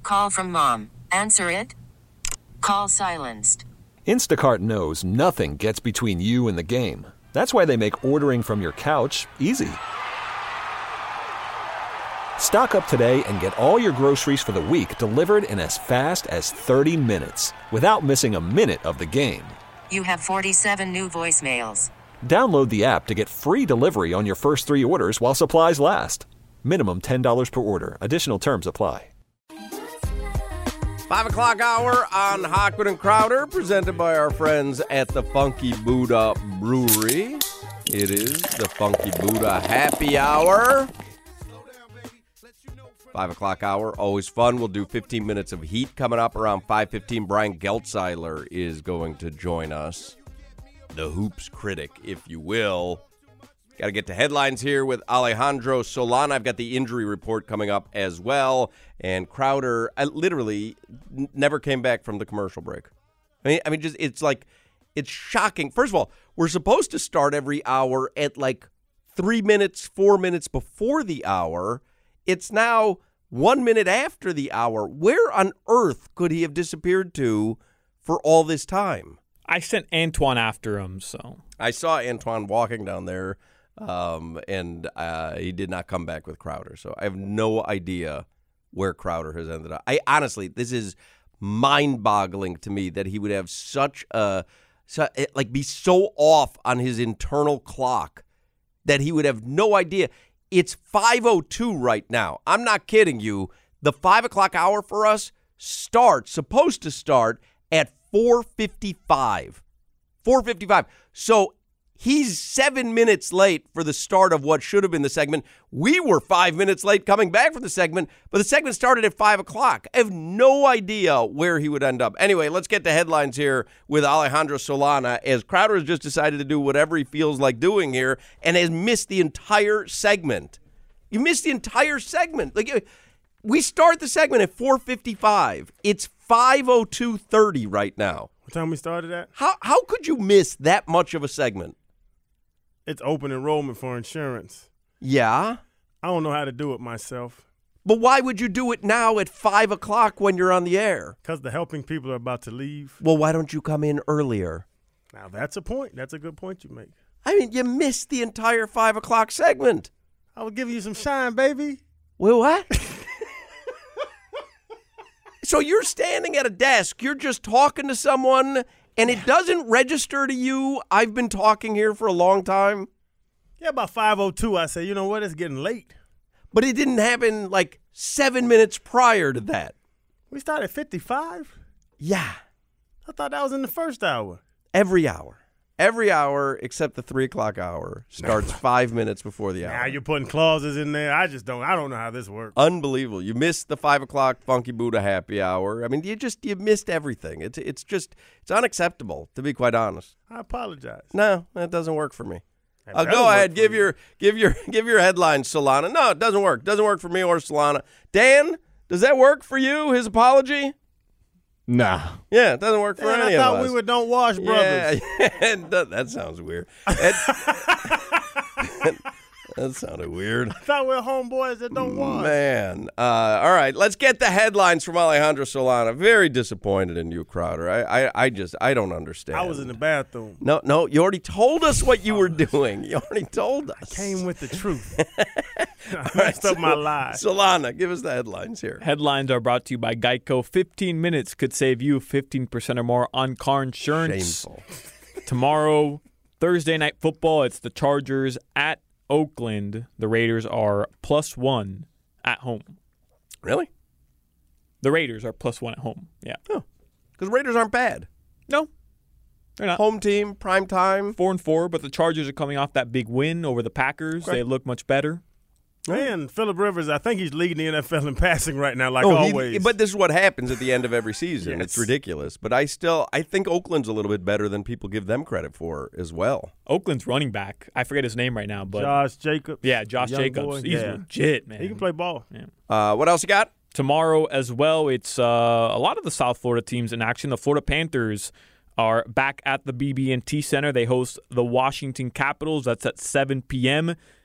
Call from mom. Answer it. Call silenced. Instacart knows nothing gets between you and the game. That's why they make ordering from your couch easy. Stock up today and get all your groceries for the week delivered in as fast as 30 minutes without missing a minute of the game. You have 47 new voicemails. Download the app to get free delivery on your first 3 orders while supplies last. Minimum $10 per order. Additional terms apply. 5 o'clock hour on Hochman and Crowder, presented by our friends at the Funky Buddha Brewery. It is the Funky Buddha Happy Hour. 5 o'clock hour, always fun. We'll do 15 minutes of heat coming up around 5:15. Brian Geltzeiler is going to join us. The hoops critic, if you will. Got to get to headlines here with Alejandro Solana. I've got the injury report coming up as well. And Crowder, I literally never came back from the commercial break. I mean, just it's shocking. First of all, we're supposed to start every hour at like 3 minutes, 4 minutes before the hour. It's now 1 minute after the hour. Where on earth could he have disappeared to for all this time? I sent Antoine after him, so. I saw Antoine walking down there, and he did not come back with Crowder. So I have no idea where Crowder has ended up. Honestly, this is mind-boggling to me that he would have be so off on his internal clock that he would have no idea. It's 5:02 right now. I'm not kidding you. The 5 o'clock hour for us supposed to start at 4:55. 4:55. So he's 7 minutes late for the start of what should have been the segment. We were 5 minutes late coming back from the segment, but the segment started at 5 o'clock. I have no idea where he would end up. Anyway, let's get to headlines here with Alejandro Solana, as Crowder has just decided to do whatever he feels like doing here and has missed the entire segment. You missed the entire segment. We start the segment at 4:55. It's 5:02:30 right now. What time we started at? How could you miss that much of a segment? It's open enrollment for insurance. Yeah. I don't know how to do it myself. But why would you do it now at 5 o'clock when you're on the air? Because the helping people are about to leave. Well, why don't you come in earlier? Now, that's a point. That's a good point you make. I mean, you missed the entire 5 o'clock segment. I was giving you some shine, baby. Well, what? So you're standing at a desk, you're just talking to someone, and it doesn't register to you, I've been talking here for a long time? Yeah, about 5:02, I said, you know what, it's getting late. But it didn't happen like 7 minutes prior to that. We started at 55? Yeah. I thought that was in the first hour. Every hour. Every hour except the 3 o'clock hour starts 5 minutes before the hour. Now you're putting clauses in there. I don't know how this works. Unbelievable. You missed the 5 o'clock Funky Buddha Happy Hour. I mean, you missed everything. It's unacceptable, to be quite honest. I apologize. No, that doesn't work for me. Go ahead, give your headline, Solana. No, it doesn't work. Doesn't work for me or Solana. Dan, does that work for you? His apology? Nah. Yeah, it doesn't work for any of us. I thought we were Don't Wash brothers. Yeah, that sounds weird. That sounded weird. I thought we were homeboys that don't wash. Man. All right, let's get the headlines from Alejandro Solana. Very disappointed in you, Crowder. I don't understand. I was in the bathroom. No, you already told us what you were doing. You already told us. I came with the truth. I messed up my lies. Solana, give us the headlines here. Headlines are brought to you by Geico. 15 minutes could save you 15% or more on car insurance. Shameful. Tomorrow, Thursday Night Football, it's the Chargers at Oakland. The Raiders are +1 at home. Really? The Raiders are +1 at home. Yeah. Oh, because Raiders aren't bad. No, they're not. Home team, prime time. 4-4, but the Chargers are coming off that big win over the Packers. Okay. They look much better. Man, Phillip Rivers, I think he's leading the NFL in passing right now, always. But this is what happens at the end of every season. Yes. It's ridiculous. But I think Oakland's a little bit better than people give them credit for as well. Oakland's running back, I forget his name right now, but Josh Jacobs. Yeah, Josh Young Jacobs. boy. He's legit, man. He can play ball. Yeah. What else you got? Tomorrow as well, it's a lot of the South Florida teams in action. The Florida Panthers are back at the BB&T Center. They host the Washington Capitals. That's at 7 p.m.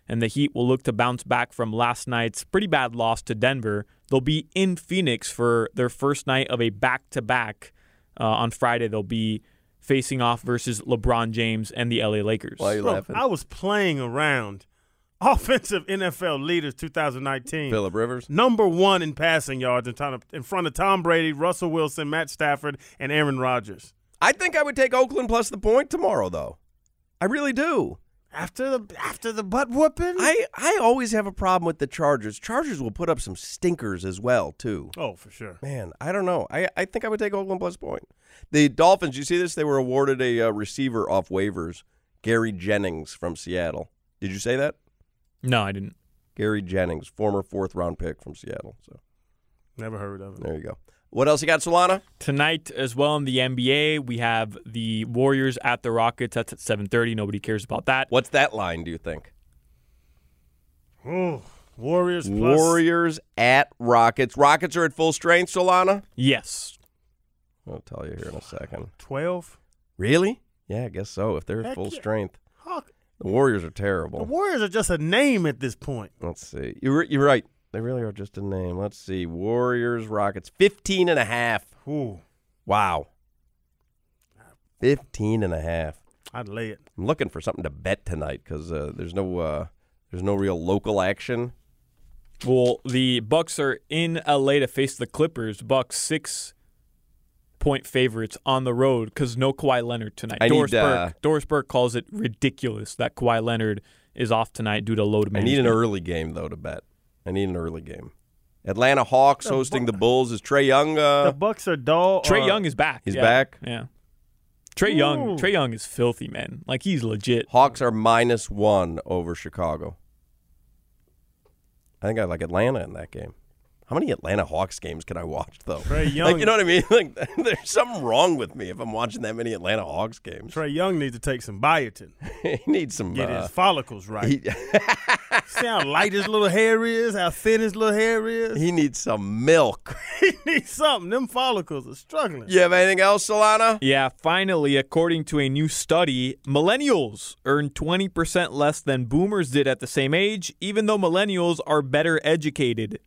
and the Heat will look to bounce back from last night's pretty bad loss to Denver. They'll be in Phoenix for their first night of a back-to-back. On Friday, they'll be facing off versus LeBron James and the LA Lakers. Why are you laughing? I was playing around. Offensive NFL leaders 2019. Phillip Rivers. Number 1 in passing yards in front of Tom Brady, Russell Wilson, Matt Stafford, and Aaron Rodgers. I think I would take Oakland plus the point tomorrow, though. I really do. After the butt whooping? I always have a problem with the Chargers. Chargers will put up some stinkers as well, too. Oh, for sure. Man, I don't know. I think I would take Oakland plus point. The Dolphins, you see this? They were awarded a receiver off waivers, Gary Jennings from Seattle. Did you say that? No, I didn't. Gary Jennings, former 4th-round pick from Seattle. So Never heard of it. there you go. What else you got, Solana? Tonight as well in the NBA, we have the Warriors at the Rockets. That's at 7:30. Nobody cares about that. What's that line, do you think? Oh, Warriors plus. Warriors at Rockets. Rockets are at full strength, Solana? Yes. I'll tell you here in a second. 12. Really? Yeah, I guess so, if they're at Heck full yeah. strength. Huck. The Warriors are The terrible. Warriors are just a name at this point. Let's see. You're right. They really are just a name. Let's see. Warriors, Rockets, 15.5. Ooh, Wow. 15.5. I'd lay it. I'm looking for something to bet tonight because there's no real local action. Well, the Bucks are in LA to face the Clippers. Bucks 6-point favorites on the road because no Kawhi Leonard tonight. Doris Burke calls it ridiculous that Kawhi Leonard is off tonight due to load I management. need an early game, though, to bet. I need an early game. Atlanta Hawks hosting the Bulls. Is Trae Young? The Bucks are dull. Trae Young is back. He's Yeah. back? Yeah. Trae Young is filthy, man. Like, he's legit. Hawks are -1 over Chicago. I think I like Atlanta in that game. How many Atlanta Hawks games can I watch, though? Trae Young. Like, you know what I mean? Like, there's something wrong with me if I'm watching that many Atlanta Hawks games. Trae Young needs to take some biotin. He needs some. Get his follicles right. See how light his little hair is, how thin his little hair is. He needs some milk. He needs something. Them follicles are struggling. You have anything else, Solana? Yeah, finally, according to a new study, millennials earn 20% less than boomers did at the same age, even though millennials are better educated.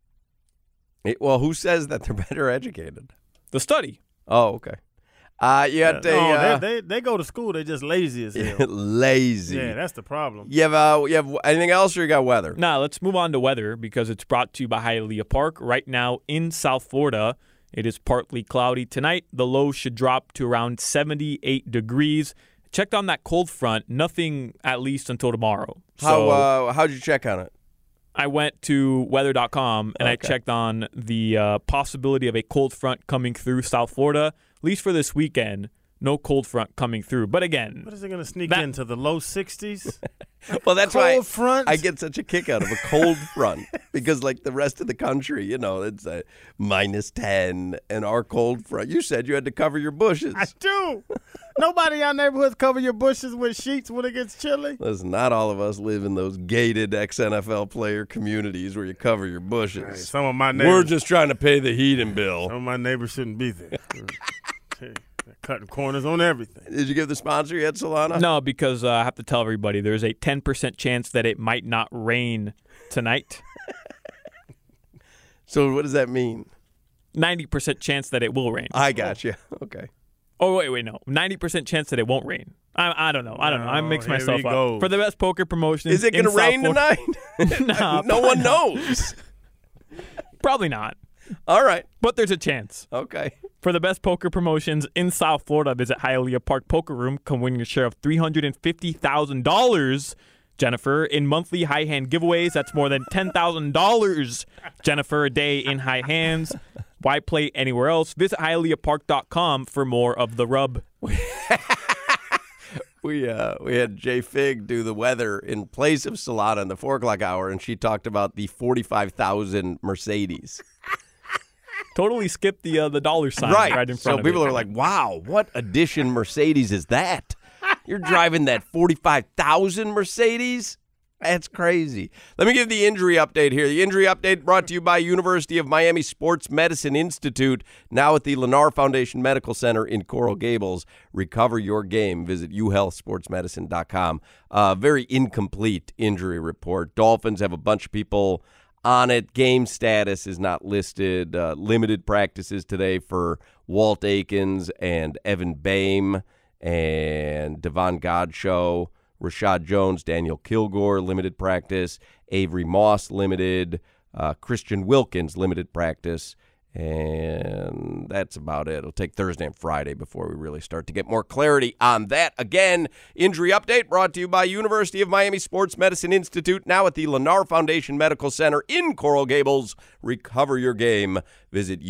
Well, who says that they're better educated? The study. Oh, okay. You got They go to school. They're just lazy as hell. lazy. Yeah, that's the problem. You have anything else, or you got weather? Now, let's move on to weather because it's brought to you by Hialeah Park. Right now in South Florida, it is partly cloudy. Tonight, the low should drop to around 78 degrees. Checked on that cold front. Nothing, at least until tomorrow. How'd you check on it? I went to weather.com and I Okay. checked on the possibility of a cold front coming through South Florida. At least for this weekend, no cold front coming through. But again, What is it going to sneak into the low 60s? Well, that's Cold why front? I get such a kick out of a cold front because, like the rest of the country, it's a -10, and our cold front. You said you had to cover your bushes. I do. Nobody in our neighborhoods cover your bushes with sheets when it gets chilly. Listen, not all of us live in those gated ex-NFL player communities where you cover your bushes. Hey, some of my We're neighbors, just trying to pay the heating bill. some of my neighbors shouldn't be there. Hey, they're cutting corners on everything. Did you give the sponsor yet, Solana? no, because I have to tell everybody there's a 10% chance that it might not rain tonight. So what does that mean? 90% chance that it will rain. I got you. Okay. Oh, wait, no. 90% chance that it won't rain. I don't know. I mix here myself he up. goes. For the best poker promotions. Is it going to in South rain Florida- tonight? No, No one knows. Probably not. All right. But there's a chance. Okay. For the best poker promotions in South Florida, visit Hialeah Park Poker Room. Come win your share of $350,000, Jennifer, in monthly high hand giveaways. That's more than $10,000, Jennifer, a day in high hands. Why play anywhere else? Visit HialeahPark.com for more of the rub. We had Jay Fig do the weather in place of Solana in the 4 o'clock hour, and she talked about the 45,000 Mercedes. Totally skipped the dollar sign right in front So of people it. are like, wow, what edition Mercedes is that? You're driving that 45,000 Mercedes? That's crazy. Let me give the injury update here. The injury update brought to you by University of Miami Sports Medicine Institute, now at the Lennar Foundation Medical Center in Coral Gables. Recover your game. Visit uhealthsportsmedicine.com. Very incomplete injury report. Dolphins have a bunch of people on it. Game status is not listed. Limited practices today for Walt Aikens and Evan Boehm and Devon Godchaux. Rashad Jones, Daniel Kilgore, limited practice. Avery Moss, limited. Christian Wilkins, limited practice. And that's about it. It'll take Thursday and Friday before we really start to get more clarity on that. Again, injury update brought to you by University of Miami Sports Medicine Institute, now at the Lennar Foundation Medical Center in Coral Gables. Recover your game. Visit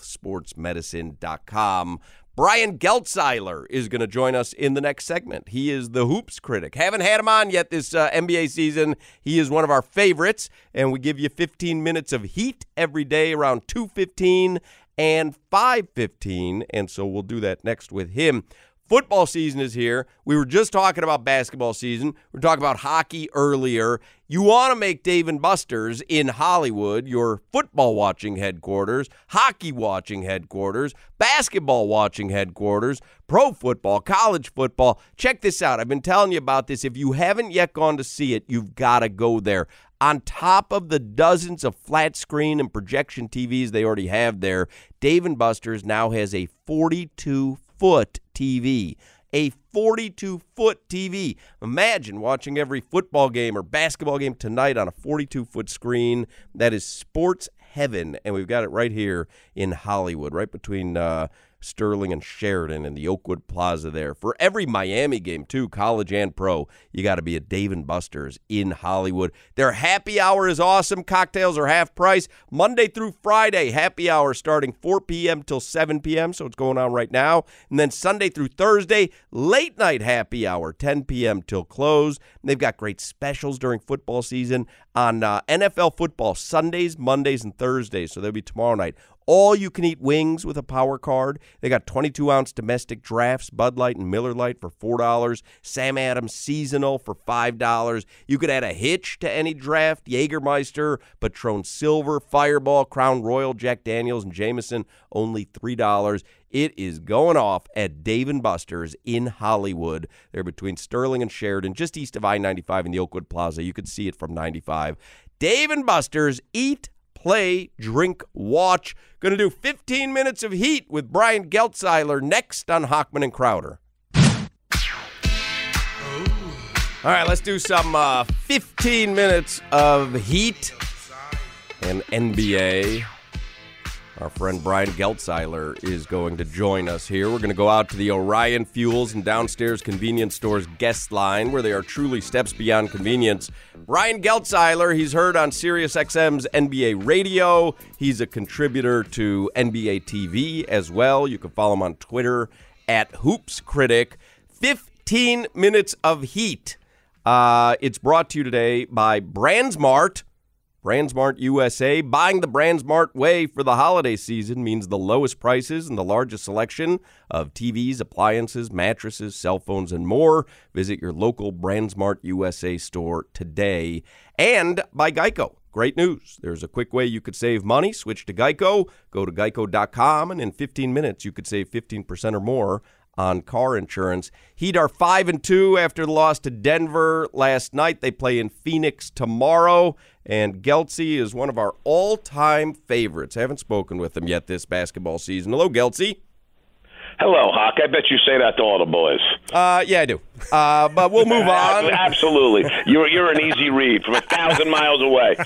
uhealthsportsmedicine.com. Brian Geltzeiler is going to join us in the next segment. He is the hoops critic. Haven't had him on yet this NBA season. He is one of our favorites, and we give you 15 minutes of heat every day around 2:15 and 5:15, and so we'll do that next with him. Football season is here. We were just talking about basketball season. We were talking about hockey earlier. You want to make Dave & Buster's in Hollywood your football watching headquarters, hockey watching headquarters, basketball watching headquarters, pro football, college football. Check this out. I've been telling you about this. If you haven't yet gone to see it, you've got to go there. On top of the dozens of flat screen and projection TVs they already have there, Dave & Buster's now has a 42-foot TV. A 42-foot TV. Imagine watching every football game or basketball game tonight on a 42-foot screen. That is sports heaven, and we've got it right here in Hollywood, right between Sterling and Sheridan and the Oakwood Plaza there. For every Miami game, too, college and pro, you got to be at Dave & Buster's in Hollywood. Their happy hour is awesome. Cocktails are half price. Monday through Friday, happy hour starting 4 p.m. till 7 p.m., so it's going on right now. And then Sunday through Thursday, late night happy hour, 10 p.m. till close. And they've got great specials during football season on NFL football Sundays, Mondays, and Thursdays, so they'll be tomorrow night. All-you-can-eat wings with a power card. They got 22-ounce domestic drafts, Bud Light and Miller Lite for $4. Sam Adams Seasonal for $5. You could add a hitch to any draft. Jägermeister, Patron Silver, Fireball, Crown Royal, Jack Daniels, and Jameson, only $3. It is going off at Dave & Buster's in Hollywood. They're between Sterling and Sheridan, just east of I-95 in the Oakwood Plaza. You could see it from 95. Dave & Buster's, eat, play, drink, watch. Going to do 15 minutes of heat with Brian Geltzeiler next on Hochman and Crowder. All right, let's do some 15 minutes of heat and NBA. Our friend Brian Geltzeiler is going to join us here. We're going to go out to the Orion Fuels and Downstairs Convenience Store's guest line, where they are truly steps beyond convenience. Brian Geltzeiler, he's heard on SiriusXM's NBA radio. He's a contributor to NBA TV as well. You can follow him on Twitter at HoopsCritic. 15 minutes of heat. It's brought to you today by BrandsMart. BrandsMart USA. Buying the BrandsMart way for the holiday season means the lowest prices and the largest selection of TVs, appliances, mattresses, cell phones, and more. Visit your local BrandsMart USA store today. And by Geico. Great news. There's a quick way you could save money. Switch to Geico. Go to geico.com, and in 15 minutes, you could save 15% or more on car insurance. Heat are 5-2 after the loss to Denver last night. They play in Phoenix tomorrow, and Geltsy is one of our all-time favorites. I haven't spoken with him yet this basketball season. Hello, Geltsy. Hello, Hawk. I bet you say that to all the boys. Yeah, I do. But we'll move on. Absolutely. You're an easy read from 1,000 miles away.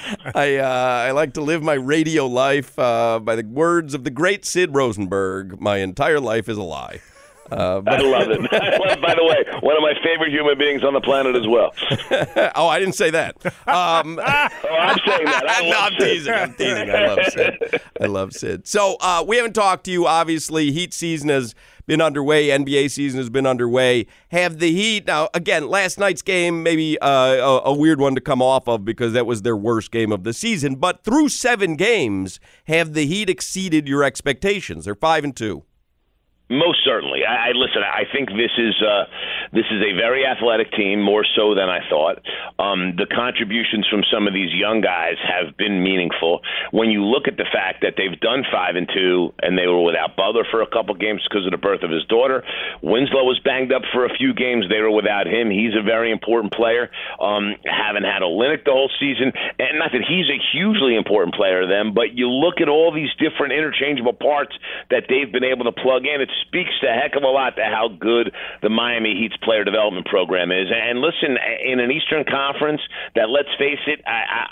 I like to live my radio life by the words of the great Sid Rosenberg. My entire life is a lie. I love it. By the way, one of my favorite human beings on the planet as well. Oh, I didn't say that. I'm saying that. I'm teasing. I love Sid. So we haven't talked to you. Obviously, Heat season has been underway. NBA season has been underway. Have the Heat, now, again, last night's game, maybe a weird one to come off of because that was their worst game of the season. But through 7 games, have the Heat exceeded your expectations? They're 5-2. Most certainly. Listen, I think this is This is a very athletic team, more so than I thought. The contributions from some of these young guys have been meaningful. When you look at the fact that they've done 5-2 and they were without Butler for a couple games because of the birth of his daughter. Winslow was banged up for a few games. They were without him. He's a very important player. Haven't had Olynyk the whole season. And not that he's a hugely important player to them, but you look at all these different interchangeable parts that they've been able to plug in. It speaks a heck of a lot to how good the Miami Heat's player development program is. And listen, in an Eastern Conference that, let's face it,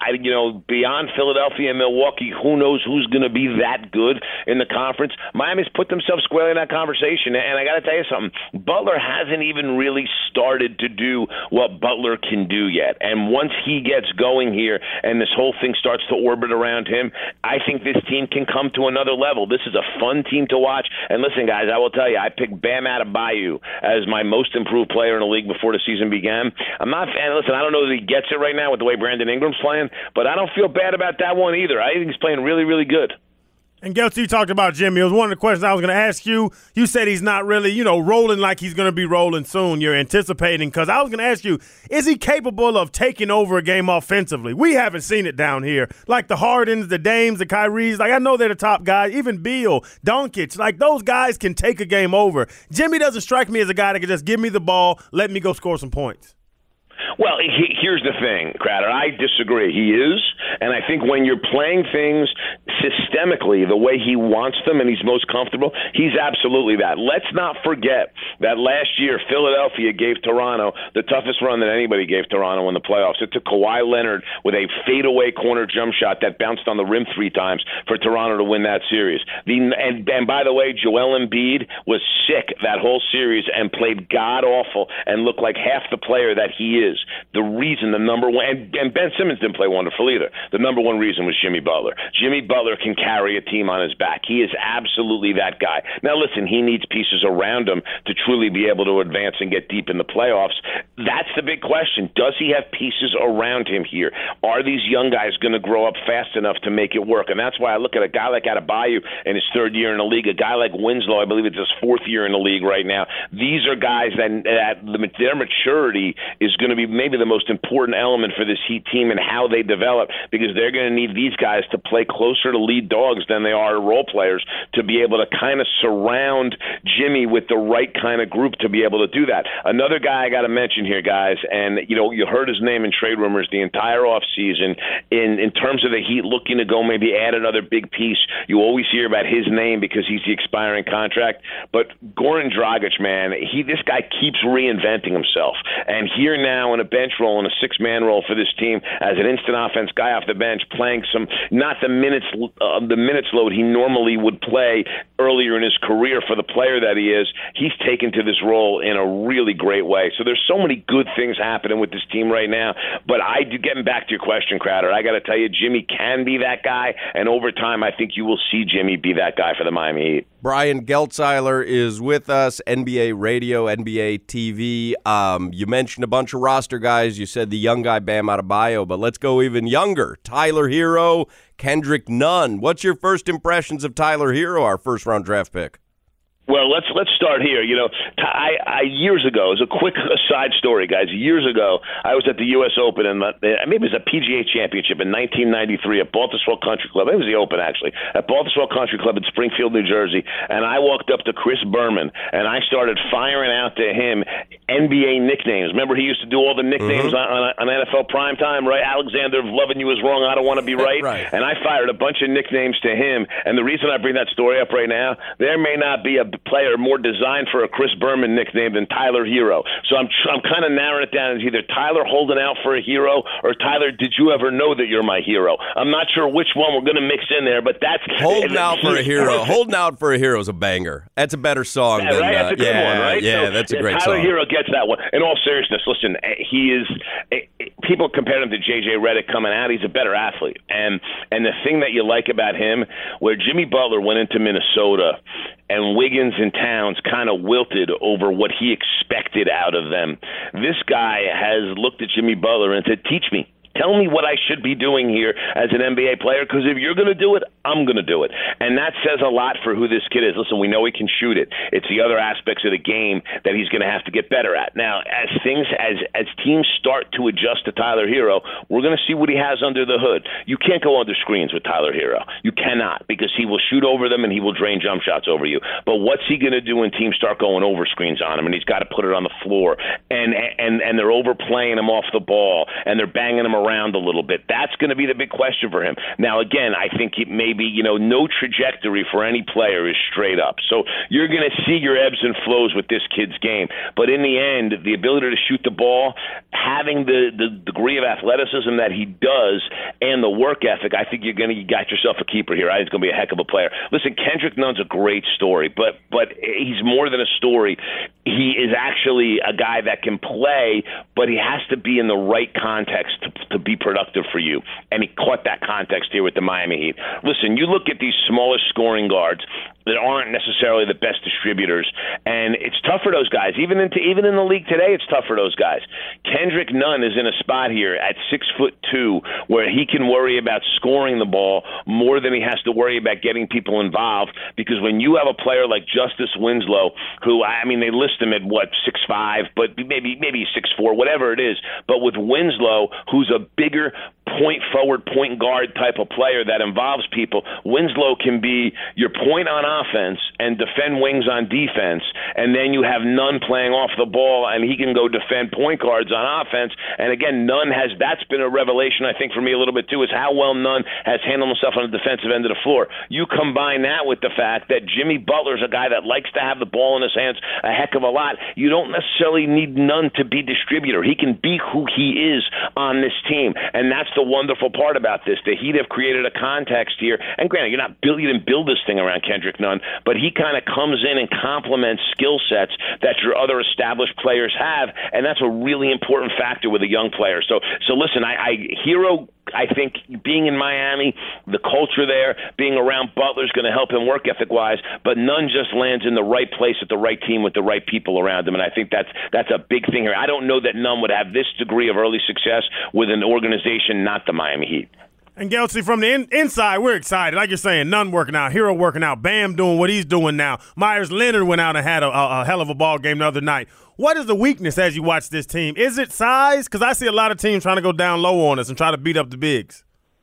beyond Philadelphia and Milwaukee, who knows who's going to be that good in the conference. Miami's put themselves squarely in that conversation. And I got to tell you something, Butler hasn't even really started to do what Butler can do yet. And once he gets going here and this whole thing starts to orbit around him, I think this team can come to another level. This is a fun team to watch. And listen, guys, I will tell you, I picked Bam Adebayo as my most improved player in the league before the season began. I'm not, and listen, I don't know that he gets it right now with the way Brandon Ingram's playing, but I don't feel bad about that one either. I think he's playing really, really good. And Geltz, you talked about Jimmy. It was one of the questions I was going to ask you. You said he's not really, rolling like he's going to be rolling soon. You're anticipating, because I was going to ask you, is he capable of taking over a game offensively? We haven't seen it down here. Like the Hardens, the Dames, the Kyries. Like, I know they're the top guys. Even Beal, Doncic. Like, those guys can take a game over. Jimmy doesn't strike me as a guy that can just give me the ball, let me go score some points. Well, here's the thing, Crowder. I disagree. He is, and I think when you're playing things systemically the way he wants them and he's most comfortable, he's absolutely that. Let's not forget that last year Philadelphia gave Toronto the toughest run that anybody gave Toronto in the playoffs. It took Kawhi Leonard with a fadeaway corner jump shot that bounced on the rim 3 times for Toronto to win that series. And by the way, Joel Embiid was sick that whole series and played god-awful and looked like half the player that he is. The reason, the number one, and Ben Simmons didn't play wonderful either. The number one reason was Jimmy Butler. Jimmy Butler can carry a team on his back. He is absolutely that guy. Now, listen, he needs pieces around him to truly be able to advance and get deep in the playoffs. That's the big question. Does he have pieces around him here? Are these young guys going to grow up fast enough to make it work? And that's why I look at a guy like Adebayo in his 3rd year in the league, a guy like Winslow, I believe it's his 4th year in the league right now. These are guys that their maturity is going to be maybe the most important element for this Heat team and how they develop, because they're going to need these guys to play closer to lead dogs than they are role players to be able to kind of surround Jimmy with the right kind of group to be able to do that. Another guy I got to mention here, guys, and you heard his name in trade rumors the entire offseason in terms of the Heat looking to go maybe add another big piece. You always hear about his name because he's the expiring contract, but Goran Dragic, man, this guy keeps reinventing himself, and here now in a bench role, in a 6-man role for this team as an instant offense guy off the bench, playing some, not the minutes load he normally would play earlier in his career for the player that he is. He's taken to this role in a really great way. So there's so many good things happening with this team right now. But getting back to your question, Crowder, I got to tell you, Jimmy can be that guy, and over time, I think you will see Jimmy be that guy for the Miami Heat. Brian Geltzeiler is with us, NBA Radio, NBA TV. You mentioned a bunch of roster guys. You said the young guy, Bam Adebayo, but let's go even younger. Tyler Hero, Kendrick Nunn. What's your first impressions of Tyler Hero, our first-round draft pick? Well, let's start here. I years ago, as a quick aside story, guys, years ago, I was at the U.S. Open, and maybe it was a PGA Championship in 1993 at Baltusrol Country Club. It was the Open, actually, at Baltusrol Country Club in Springfield, New Jersey. And I walked up to Chris Berman, and I started firing out to him NBA nicknames. Remember, he used to do all the nicknames on NFL Primetime, right? Alexander, loving you is wrong, I don't want to be right. Right. And I fired a bunch of nicknames to him. And the reason I bring that story up right now, there may not be a player more designed for a Chris Berman nickname than Tyler Hero. So I'm kind of narrowing it down as either Tyler holding out for a hero or Tyler, did you ever know that you're my hero? I'm not sure which one we're going to mix in there, but that's holding out for a hero. Holding out for a hero is a banger. That's a better song than right? That's a good one, right? Yeah, so, that's a great Tyler song. Hero gets that one. In all seriousness, listen, he is. People compare him to J.J. Redick coming out. He's a better athlete, and the thing that you like about him, where Jimmy Butler went into Minnesota, and Wiggins and Towns kind of wilted over what he expected out of them. This guy has looked at Jimmy Butler and said, teach me Tell me what I should be doing here as an NBA player, because if you're going to do it, I'm going to do it. And that says a lot for who this kid is. Listen, we know he can shoot it. It's the other aspects of the game that he's going to have to get better at. Now, as teams start to adjust to Tyler Hero, we're going to see what he has under the hood. You can't go under screens with Tyler Hero. You cannot, because he will shoot over them and he will drain jump shots over you. But what's he going to do when teams start going over screens on him, and he's got to put it on the floor, and they're overplaying him off the ball, and they're banging him around a little bit? That's going to be the big question for him. Now, again, I think it may be, no trajectory for any player is straight up. So you're going to see your ebbs and flows with this kid's game. But in the end, the ability to shoot the ball, having the degree of athleticism that he does, and the work ethic, I think you got yourself a keeper here. I think it's going to be a heck of a player. Listen, Kendrick Nunn's a great story, but he's more than a story. He is actually a guy that can play, but he has to be in the right context to be productive for you. And he caught that context here with the Miami Heat. Listen, you look at these smallest scoring guards that aren't necessarily the best distributors, and it's tough for those guys. Even in the league today, it's tough for those guys. Kendrick Nunn is in a spot here at 6'2", where he can worry about scoring the ball more than he has to worry about getting people involved, because when you have a player like Justice Winslow, who, they list him at 6'5", but maybe 6'4", whatever it is, but with Winslow, who's a bigger point forward, point guard type of player that involves people, Winslow can be your point on offense and defend wings on defense, and then you have Nunn playing off the ball, and he can go defend point guards on offense. And again, that's been a revelation, I think, for me a little bit too, is how well Nunn has handled himself on the defensive end of the floor. You combine that with the fact that Jimmy Butler's a guy that likes to have the ball in his hands a heck of a lot. You don't necessarily need Nunn to be distributor. He can be who he is on this team, and that's the wonderful part about this. The Heat have created a context here, and granted, you didn't build this thing around Kendrick Nunn, but he kind of comes in and complements skill sets that your other established players have, and that's a really important factor with a young player. So listen, I think being in Miami, the culture there, being around Butler is going to help him work ethic-wise, but Nunn just lands in the right place at the right team with the right people around him, and I think that's a big thing here. I don't know that Nunn would have this degree of early success with an organization not the Miami Heat. And Gelsey, from the inside, we're excited. Like you're saying, Nunn working out, Hero working out, Bam doing what he's doing now. Myers Leonard went out and had a hell of a ball game the other night. What is the weakness as you watch this team? Is it size? Because I see a lot of teams trying to go down low on us and try to beat up the bigs.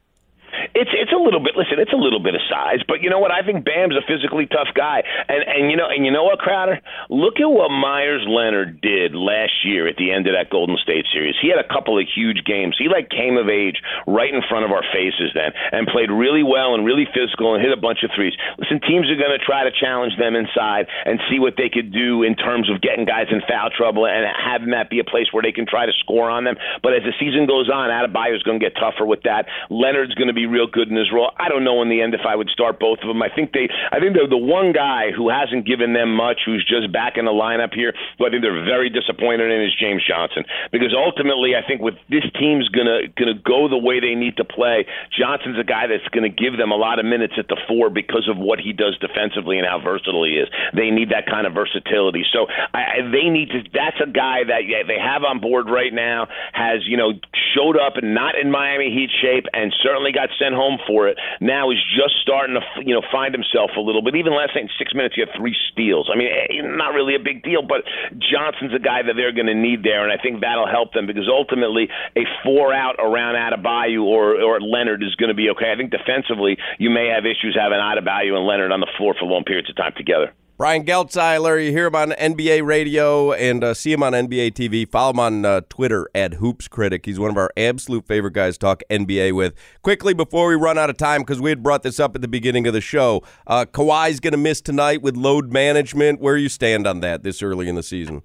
It's a little bit. Listen, it's a little bit of size, but you know what? I think Bam's a physically tough guy, and you know what, Crowder? Look at what Myers Leonard did last year at the end of that Golden State series. He had a couple of huge games. He came of age right in front of our faces then, and played really well and really physical and hit a bunch of threes. Listen, teams are going to try to challenge them inside and see what they could do in terms of getting guys in foul trouble and having that be a place where they can try to score on them. But as the season goes on, Adebayo's going to get tougher with that. Leonard's going to be real good in his role. I don't know in the end if I would start both of them. I think they're the one guy who hasn't given them much, who's just back in the lineup here, who I think they're very disappointed in, is James Johnson. Because ultimately, I think with this team's gonna go the way they need to play, Johnson's a guy that's going to give them a lot of minutes at the 4 because of what he does defensively and how versatile he is. They need that kind of versatility. So they need to. That's a guy that they have on board right now, has showed up and not in Miami Heat shape, and certainly got sent home for it. Now he's just starting to find himself a little bit. Even last night in 6 minutes, he had 3 steals. I mean, not really a big deal, but Johnson's a guy that they're going to need there, and I think that'll help them, because ultimately a 4-out around Adebayo or Leonard is going to be okay. I think defensively you may have issues having Adebayo and Leonard on the floor for long periods of time together. Brian Geltzeiler, you hear him on NBA radio and see him on NBA TV. Follow him on Twitter at HoopsCritic. He's one of our absolute favorite guys to talk NBA with. Quickly, before we run out of time, because we had brought this up at the beginning of the show, Kawhi's going to miss tonight with load management. Where you stand on that this early in the season?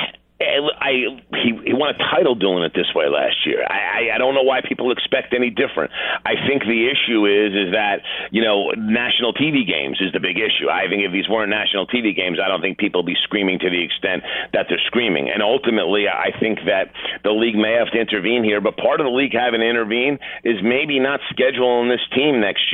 He won a title doing it this way last year. I don't know why people expect any different. I think the issue is that, national TV games is the big issue. I think if these weren't national TV games, I don't think people would be screaming to the extent that they're screaming. And ultimately, I think that the league may have to intervene here, but part of the league having to intervene is maybe not scheduling this team next year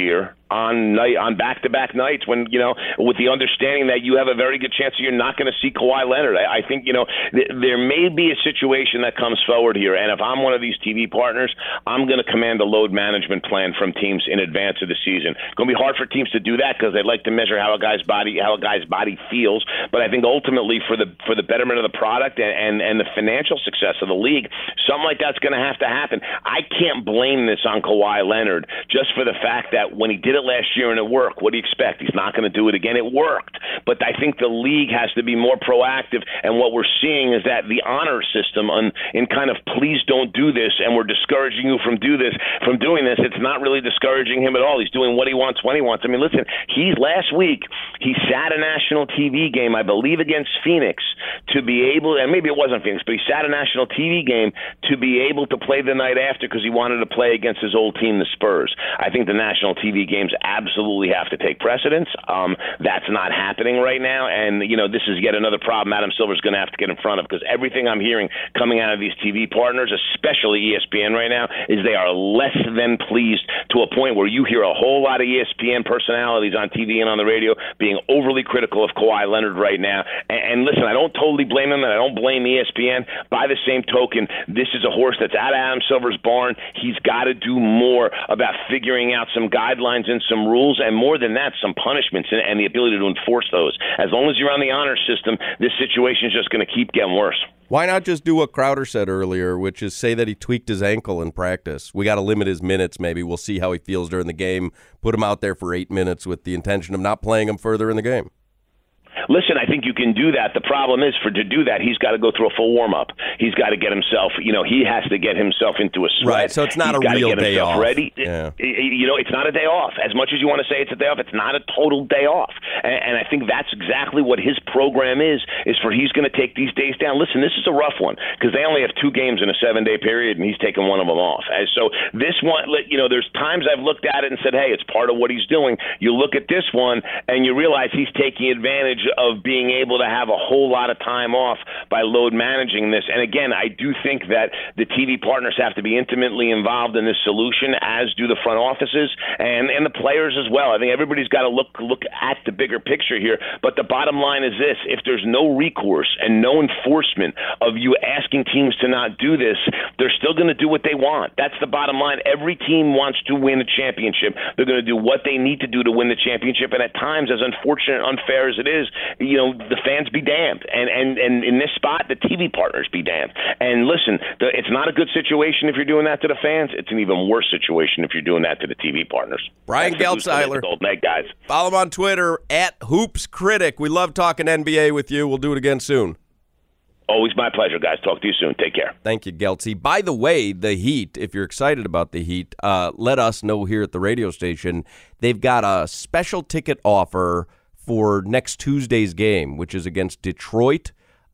on back-to-back nights when, with the understanding that you have a very good chance that you're not going to see Kawhi Leonard. I think, there may be a situation that comes forward here, and if I'm one of these TV partners, I'm going to command a load management plan from teams in advance of the season. It's going to be hard for teams to do that because they'd like to measure how a guy's body feels, but I think ultimately for the betterment of the product and the financial success of the league, something like that's going to have to happen. I can't blame this on Kawhi Leonard just for the fact that when he did it last year and it worked, what do you expect? He's not going to do it again. It worked. But I think the league has to be more proactive, and what we're seeing is that the honor system in kind of please don't do this, and we're discouraging you from doing this, it's not really discouraging him at all. He's doing what he wants when he wants. I mean, listen, last week, he sat a national TV game, I believe against Phoenix, to be able, and maybe it wasn't Phoenix, but he sat a national TV game to be able to play the night after because he wanted to play against his old team, the Spurs. I think the national TV games absolutely have to take precedence. That's not happening right now, and this is yet another problem Adam Silver's going to have to get in front of, because everything I'm hearing coming out of these TV partners, especially ESPN right now, is they are less than pleased, to a point where you hear a whole lot of ESPN personalities on TV and on the radio being overly critical of Kawhi Leonard right now. And listen, I don't totally blame him, and I don't blame ESPN. By the same token, this is a horse that's at Adam Silver's barn. He's got to do more about figuring out some guidelines and some rules, and more than that, some punishments and the ability to enforce those. As long as you're on the honor system, this situation is just going to keep getting worse. Why not just do what Crowder said earlier, which is say that he tweaked his ankle in practice? We got to limit his minutes maybe. We'll see how he feels during the game. Put him out there for 8 minutes with the intention of not playing him further in the game. Listen, I think you can do that. The problem is, to do that, he's got to go through a full warm-up. He's got to get himself, he has to get himself into a sweat. Right, so it's not a real day off. Ready. Yeah. It's not a day off. As much as you want to say it's a day off, it's not a total day off. And I think that's exactly what his program is for he's going to take these days down. Listen, this is a rough one because they only have 2 games in a 7-day period, and he's taking one of them off. And so this one, there's times I've looked at it and said, hey, it's part of what he's doing. You look at this one, and you realize he's taking advantage of being able to have a whole lot of time off by load managing this. And again, I do think that the TV partners have to be intimately involved in this solution, as do the front offices and the players as well. I think everybody's got to look at the bigger picture here. But the bottom line is this: if there's no recourse and no enforcement of you asking teams to not do this, they're still going to do what they want. That's the bottom line. Every team wants to win a championship. They're going to do what they need to do to win the championship. And at times, as unfortunate and unfair as it is, the fans be damned. And in this spot, the TV partners be damned. And listen, it's not a good situation if you're doing that to the fans. It's an even worse situation if you're doing that to the TV partners. Brian Geltzeiler. Golden Egg guys. Follow him on Twitter @HoopsCritic. We love talking NBA with you. We'll do it again soon. Always my pleasure, guys. Talk to you soon. Take care. Thank you, Geltzy. By the way, the Heat, if you're excited about the Heat, let us know here at the radio station. They've got a special ticket offer for next Tuesday's game, which is against Detroit.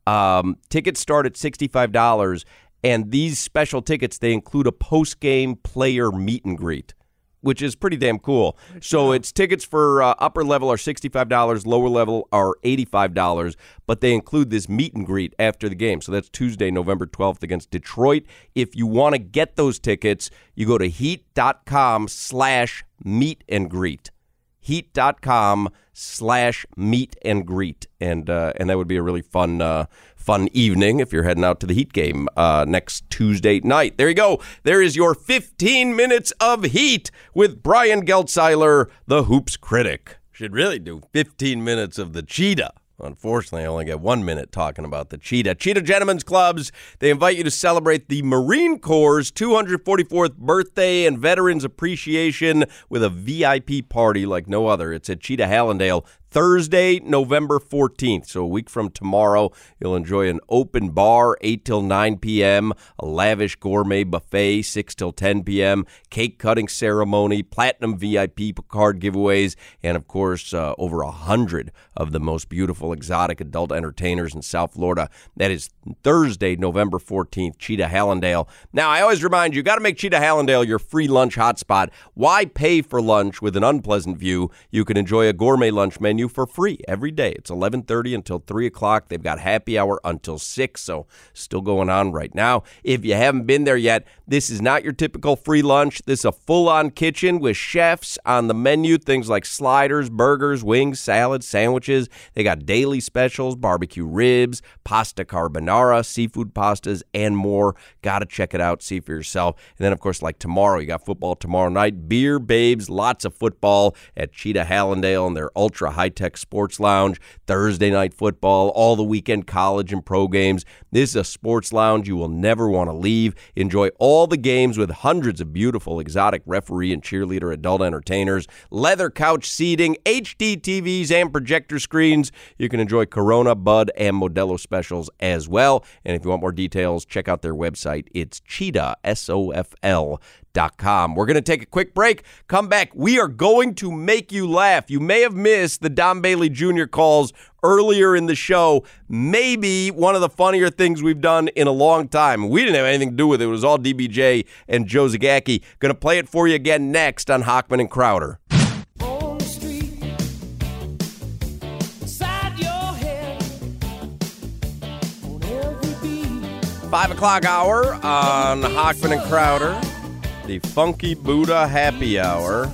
Tickets start at $65, and these special tickets, they include a post-game player meet and greet, which is pretty damn cool. So it's tickets for upper level are $65, lower level are $85, but they include this meet and greet after the game. So that's Tuesday, November 12th against Detroit. If you want to get those tickets, you go to heat.com/meet and greet. Heat.com/meet and greet. And that would be a really fun evening if you're heading out to the Heat game next Tuesday night. There you go. There is your 15 minutes of Heat with Brian Geltzeiler, the Hoops Critic. Should really do 15 minutes of the Cheetah. Unfortunately, I only get 1 minute talking about the Cheetah. Cheetah Gentlemen's Clubs, they invite you to celebrate the Marine Corps' 244th birthday and Veterans Appreciation with a VIP party like no other. It's at Cheetah Hallandale, Thursday, November 14th. So a week from tomorrow, you'll enjoy an open bar, 8 till 9 p.m., a lavish gourmet buffet, 6 till 10 p.m., cake cutting ceremony, platinum VIP card giveaways, and, of course, over 100 of the most beautiful beautiful exotic adult entertainers in South Florida. That is Thursday, November 14th, Cheetah Hallandale. Now, I always remind you, got to make Cheetah Hallandale your free lunch hotspot. Why pay for lunch with an unpleasant view? You can enjoy a gourmet lunch menu for free every day. It's 11:30 until 3 o'clock. They've got happy hour until 6, so still going on right now. If you haven't been there yet, this is not your typical free lunch. This is a full-on kitchen with chefs on the menu, things like sliders, burgers, wings, salads, sandwiches. They got daily specials, barbecue ribs, pasta carbonara, seafood pastas, and more. Got to check it out, see for yourself. And then, of course, like tomorrow, you got football tomorrow night. Beer, babes, lots of football at Cheetah Hallandale and their ultra high-tech sports lounge. Thursday night football, all the weekend college and pro games. This is a sports lounge you will never want to leave. Enjoy all the games with hundreds of beautiful exotic referee and cheerleader adult entertainers, leather couch seating, HD TVs, and projector screens. You can enjoy Corona, Bud, and Modelo specials as well. And if you want more details, check out their website. It's Cheetah, SOFL.com. We're going to take a quick break. Come back. We are going to make you laugh. You may have missed the Don Bailey Jr. calls earlier in the show. Maybe one of the funnier things we've done in a long time. We didn't have anything to do with it. It was all DBJ and Joe Zagacki. Going to play it for you again next on Hochman and Crowder. 5 o'clock hour on Hochman and Crowder, the Funky Buddha Happy Hour.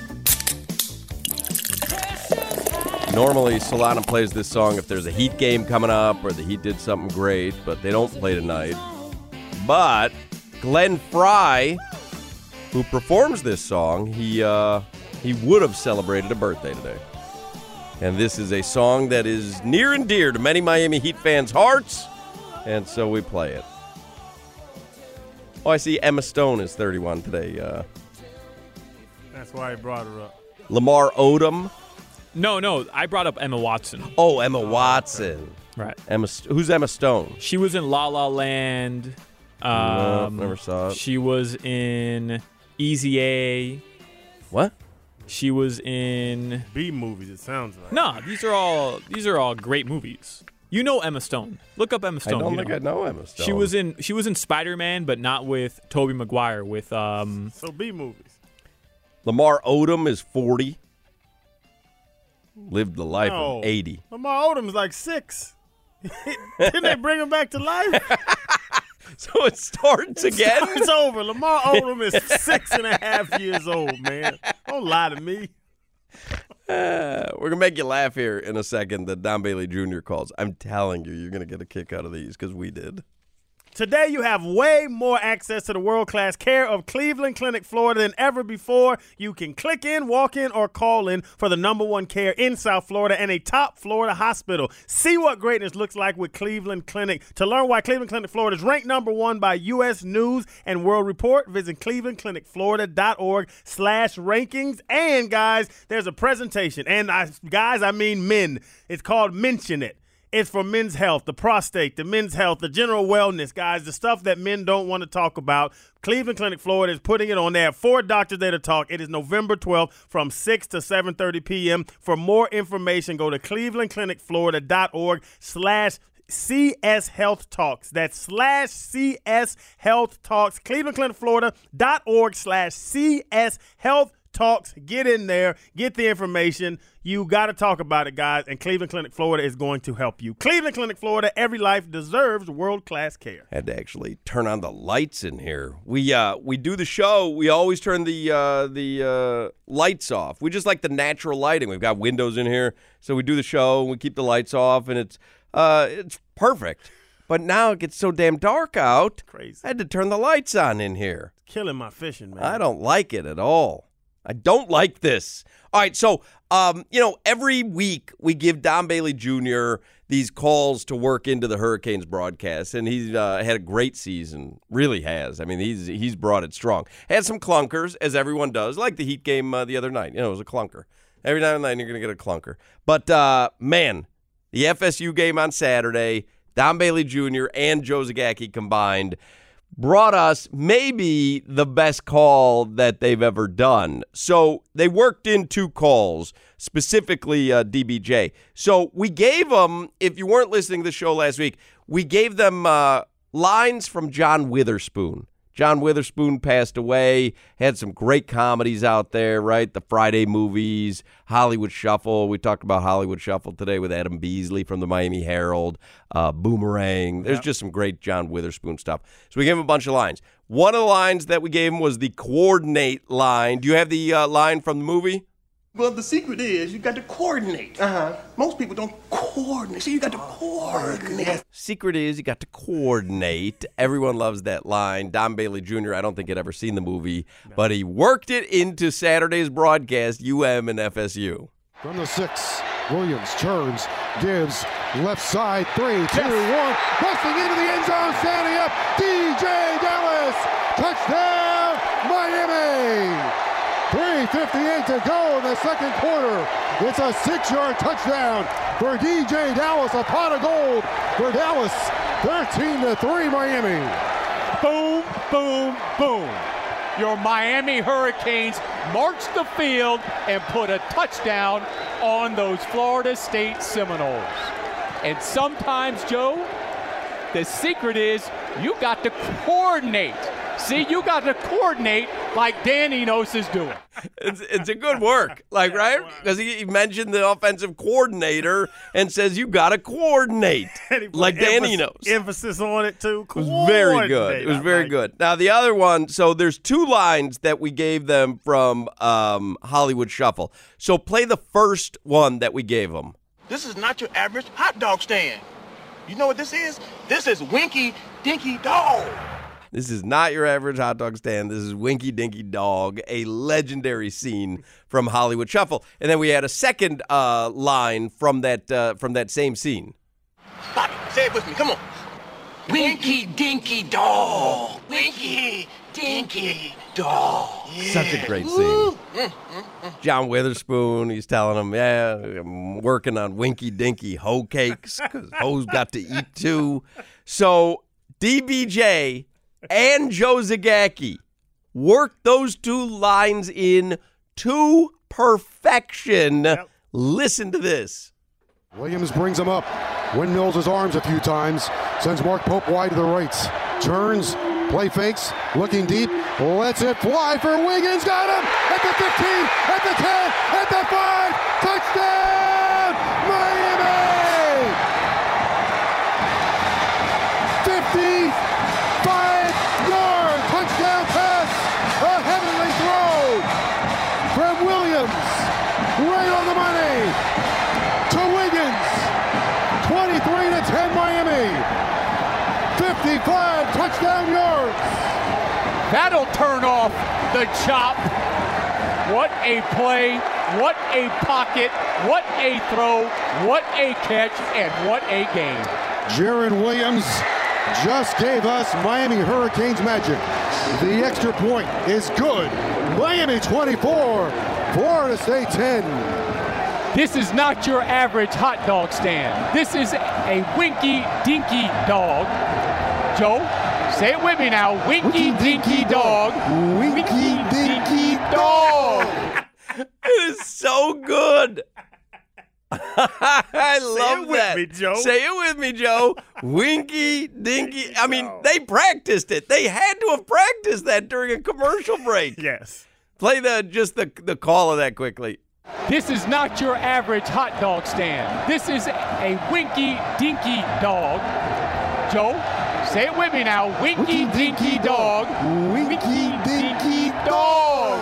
Normally, Solana plays this song if there's a Heat game coming up or the Heat did something great, but they don't play tonight. But Glenn Fry, who performs this song, he would have celebrated a birthday today. And this is a song that is near and dear to many Miami Heat fans' hearts. And so we play it. Oh, I see Emma Stone is 31 today. That's why I brought her up. Lamar Odom. No, I brought up Emma Watson. Oh, Emma Watson. Right. Who's Emma Stone? She was in La La Land. No, never saw it. She was in Easy A. What? She was in B movies, it sounds like. No, these are all great movies. You know Emma Stone. Look up Emma Stone. I don't think I know Emma Stone. She was in Spider-Man, but not with Tobey Maguire. With So B movies. Lamar Odom is 40. Lived the life of 80. Lamar Odom's like 6. Didn't they bring him back to life? So it starts again? It's over. Lamar Odom is 6.5 years old, man. Don't lie to me. We're going to make you laugh here in a second, the Don Bailey Jr. calls. I'm telling you, you're going to get a kick out of these because we did. Today, you have way more access to the world-class care of Cleveland Clinic, Florida than ever before. You can click in, walk in, or call in for the #1 care in South Florida and a top Florida hospital. See what greatness looks like with Cleveland Clinic. To learn why Cleveland Clinic, Florida is ranked #1 by U.S. News and World Report, visit clevelandclinicflorida.org/rankings. And, guys, there's a presentation. And, guys, I mean men. It's called Mention It. It's for men's health, the prostate, the men's health, the general wellness, guys, the stuff that men don't want to talk about. Cleveland Clinic, Florida is putting it on. They have 4 doctors there to talk. It is November 12th from 6 to 7:30 p.m. For more information, go to clevelandclinicflorida.org/CS Health Talks. That's /CS Health Talks. clevelandclinicflorida.org/CS Health Talks. Get in there. Get the information. You got to talk about it, guys, and Cleveland Clinic, Florida is going to help you. Cleveland Clinic, Florida, every life deserves world-class care. Had to actually turn on the lights in here. We do the show. We always turn the lights off. We just like the natural lighting. We've got windows in here, so we do the show. We keep the lights off, and it's perfect. But now it gets so damn dark out. Crazy. I had to turn the lights on in here. It's killing my fishing, man. I don't like it at all. I don't like this. All right, so, every week we give Don Bailey Jr. these calls to work into the Hurricanes broadcast, and he's had a great season, really has. I mean, he's brought it strong. Had some clunkers, as everyone does, like the Heat game the other night. It was a clunker. Every now and then you're going to get a clunker. But, man, the FSU game on Saturday, Don Bailey Jr. and Joe Zagacki combined brought us maybe the best call that they've ever done. So they worked in 2 calls, specifically DBJ. So we gave them, if you weren't listening to the show last week, we gave them lines from John Witherspoon. John Witherspoon passed away, had some great comedies out there, right? The Friday movies, Hollywood Shuffle. We talked about Hollywood Shuffle today with Adam Beasley from the Miami Herald, Boomerang. There's just some great John Witherspoon stuff. So we gave him a bunch of lines. One of the lines that we gave him was the coordinate line. Do you have the line from the movie? Well, the secret is you got to coordinate. Most people don't coordinate. So you got to coordinate. Secret is you got to coordinate. Everyone loves that line. Don Bailey Jr., I don't think had ever seen the movie, but he worked it into Saturday's broadcast, UM and FSU. From the 6, Williams turns, gives left side, 3, 2, 1, busting into the end zone, standing up, DJ Dallas, touchdown, Miami! 3:58 to go in the second quarter. It's a 6-yard touchdown for DJ Dallas, a pot of gold for Dallas. 13-3 Miami. Boom, boom, boom. Your Miami Hurricanes marched the field and put a touchdown on those Florida State Seminoles. And sometimes, Joe, the secret is you got to coordinate. See, you got to coordinate like Dan Enos is doing. It's a good work, like, right? Because he mentioned the offensive coordinator and says you got to coordinate, like Dan Enos. Emphasis on it, too. It was very good. It was very good. Now, the other one, so there's 2 lines that we gave them from Hollywood Shuffle. So play the first one that we gave them. This is not your average hot dog stand. You know what this is? This is Winky Dinky Dog. This is not your average hot dog stand. This is Winky Dinky Dog, a legendary scene from Hollywood Shuffle. And then we had a second line from that same scene. Bobby, say it with me. Come on. Winky Dinky Dog. Winky Dinky Dog. Yeah. Such a great scene. John Witherspoon, he's telling him, yeah, I'm working on Winky Dinky hoe cakes because hoes got to eat too. So DBJ and Joe Zagacki worked those 2 lines in to perfection. Yep. Listen to this. Williams brings him up. Windmills his arms a few times. Sends Mark Pope wide to the right. Turns, play fakes, looking deep. Lets it fly for Wiggins. Got him at the 15, at the 10, at the 5. Touchdown, Miami! 55-yard touchdown pass. A heavenly throw from Williams. Right on the money to Wiggins. 23-10 Miami. 55 touchdown yards. That'll turn off the chop. What a play, what a pocket, what a throw, what a catch, and what a game. Jaron Williams just gave us Miami Hurricanes magic. The extra point is good. Miami 24, Florida State 10. This is not your average hot dog stand. This is a Winky Dinky Dog. Joe, say it with me now. Winky Dinky Dog. Winky Dinky Dog. It is so good. I love that. Say it with me, Joe. Say it with me, Joe. Winky Dinky. I mean, they practiced it. They had to have practiced that during a commercial break. Yes. Play the call of that quickly. This is not your average hot dog stand. This is a Winky Dinky Dog. Joe, say it with me now. Winky Dinky Dog. Winky Dinky Dog.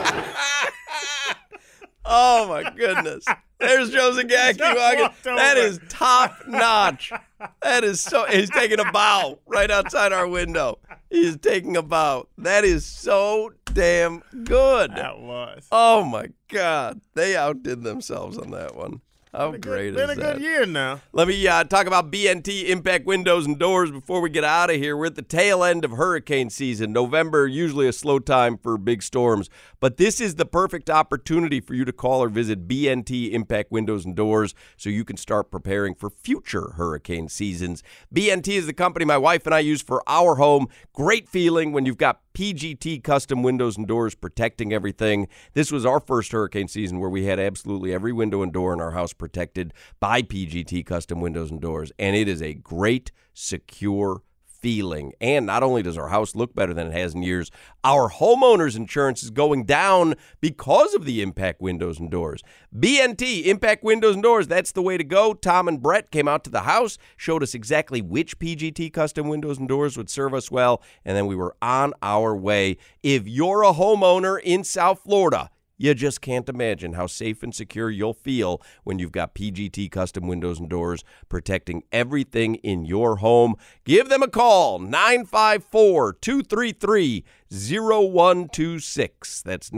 Oh, my goodness. There's Joe Zagacki. That is top notch. That is so. He's taking a bow right outside our window. He's taking a bow. That is so damn good. That was. Oh, my God. They outdid themselves on that one. How great is that? Been a good year now. Let me talk about BNT Impact Windows and Doors before we get out of here. We're at the tail end of hurricane season. November, usually a slow time for big storms. But this is the perfect opportunity for you to call or visit BNT Impact Windows and Doors so you can start preparing for future hurricane seasons. BNT is the company my wife and I use for our home. Great feeling when you've got PGT custom windows and doors protecting everything. This was our first hurricane season where we had absolutely every window and door in our house protected by PGT custom windows and doors. And it is a great, secure feeling. And not only does our house look better than it has in years, our homeowner's insurance is going down because of the Impact Windows and Doors. BNT, Impact Windows and Doors, that's the way to go. Tom and Brett came out to the house, showed us exactly which PGT custom windows and doors would serve us well, and then we were on our way. If you're a homeowner in South Florida, you just can't imagine how safe and secure you'll feel when you've got PGT custom windows and doors protecting everything in your home. Give them a call, 954-233-0126. That's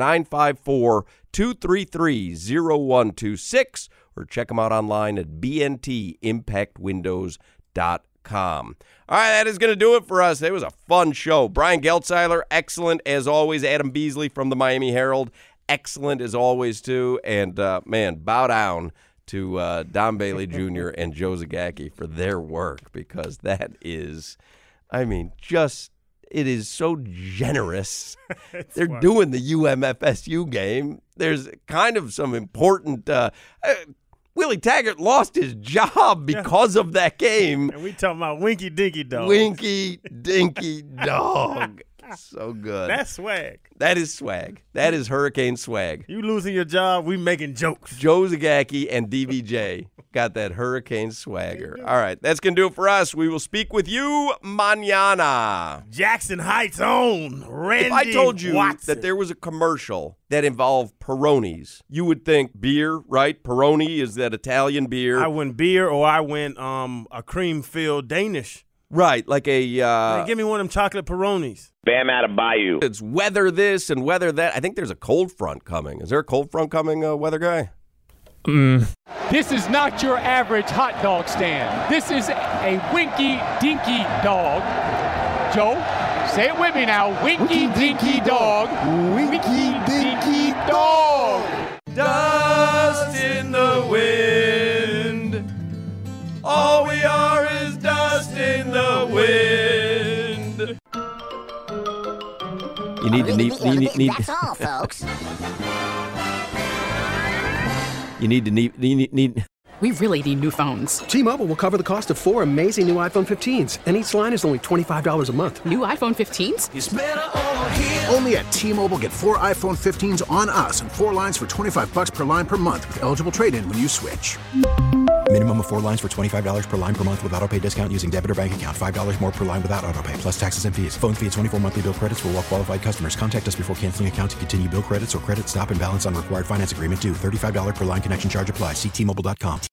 954-233-0126, or check them out online at bntimpactwindows.com. All right, that is going to do it for us. It was a fun show. Brian Geltzeiler, excellent as always. Adam Beasley from the Miami Herald, excellent as always, too. And, bow down to Don Bailey Jr. and Joe Zagacki for their work, because that is, it is so generous. They're doing the UMFSU game. There's kind of some important Willie Taggart lost his job because of that game. And we talking about Winky Dinky Dog. Winky Dinky Dog. So good. That's swag. That is swag. That is hurricane swag. You losing your job, we making jokes. Joe Zagacki and DVJ got that hurricane swagger. All right, that's going to do it for us. We will speak with you mañana. Jackson Heights' own Randy If I told you Watson. that there was a commercial that involved Peronis, you would think beer, right? Peroni is that Italian beer. I went beer, or I went a cream-filled Danish. Right, like a... give me one of them chocolate Peronis. Bam out of Bayou. It's weather this and weather that. I think there's a cold front coming. Is there a cold front coming, weather guy? This is not your average hot dog stand. This is a Winky Dinky Dog. Joe, say it with me now. Winky Dinky Dog. Winky Dinky Dog. Dust in the wind. All we are is dust in the wind. You need to need. That's all, folks. You need to need. We really need new phones. T-Mobile will cover the cost of 4 amazing new iPhone 15s, and each line is only $25 a month. New iPhone 15s? It's better over here. Only at T-Mobile, get 4 iPhone 15s on us and 4 lines for $25 per line per month with eligible trade-in when you switch. Minimum of 4 lines for $25 per line per month with autopay discount using debit or bank account. $5 more per line without autopay, plus taxes and fees. Phone fee at 24 monthly bill credits for well-qualified customers. Contact us before canceling account to continue bill credits or credit stop and balance on required finance agreement due. $35 per line connection charge applies. See T-Mobile.com.